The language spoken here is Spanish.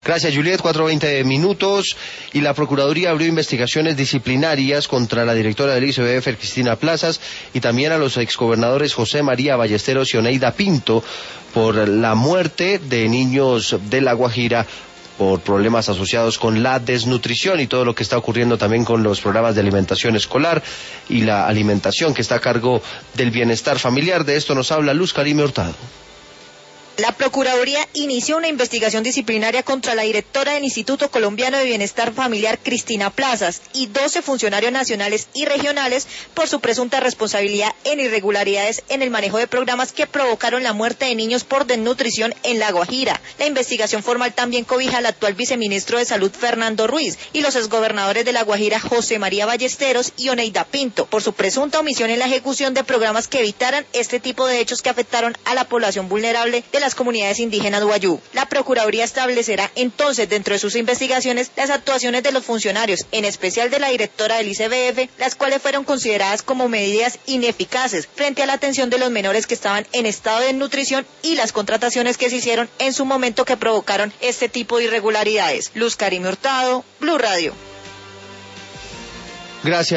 Gracias, Juliet. 4:20 y la Procuraduría abrió investigaciones disciplinarias contra la directora del ICBF, Cristina Plazas, y también a los exgobernadores José María Ballesteros y Oneida Pinto por la muerte de niños de La Guajira por problemas asociados con la desnutrición y todo lo que está ocurriendo también con los programas de alimentación escolar y la alimentación que está a cargo del bienestar familiar. De esto nos habla Luz Karime Hurtado. La Procuraduría inició una investigación disciplinaria contra la directora del Instituto Colombiano de Bienestar Familiar, Cristina Plazas, y 12 funcionarios nacionales y regionales por su presunta responsabilidad en irregularidades en el manejo de programas que provocaron la muerte de niños por desnutrición en La Guajira. La investigación formal también cobija al actual viceministro de Salud, Fernando Ruiz, y los exgobernadores de La Guajira, José María Ballesteros y Oneida Pinto, por su presunta omisión en la ejecución de programas que evitaran este tipo de hechos que afectaron a la población vulnerable de las comunidades indígenas Wayuu. La Procuraduría establecerá entonces dentro de sus investigaciones las actuaciones de los funcionarios, en especial de la directora del ICBF, las cuales fueron consideradas como medidas ineficaces frente a la atención de los menores que estaban en estado de desnutrición y las contrataciones que se hicieron en su momento que provocaron este tipo de irregularidades. Luz Karime Hurtado, Blue Radio. Gracias.